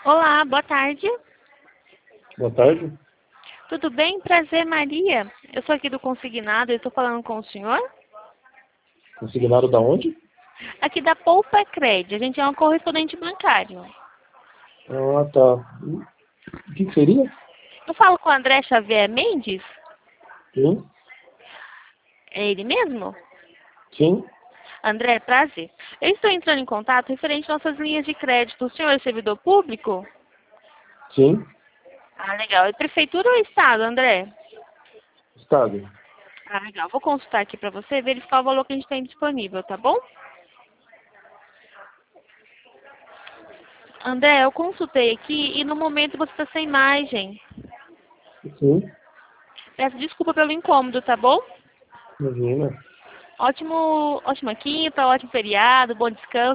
Olá, boa tarde. Boa tarde. Tudo bem? Prazer, Maria. Eu sou aqui do Consignado e estou falando com o senhor. Consignado da onde? Aqui da Poupa Cred. A gente é um correspondente bancário. Ah, tá. O que seria? Eu falo com o André Xavier Mendes? Sim. É ele mesmo? Sim. André, prazer. Eu estou entrando em contato referente às nossas linhas de crédito. O senhor é servidor público? Sim. Ah, legal. É prefeitura ou estado, André? Estado. Ah, legal. Vou consultar aqui para você e verificar o valor que a gente tem disponível, tá bom? André, eu consultei aqui e no momento você está sem imagem. Sim. Peço desculpa pelo incômodo, tá bom? Imagina. Ótima quinta, ótimo feriado, bom descanso.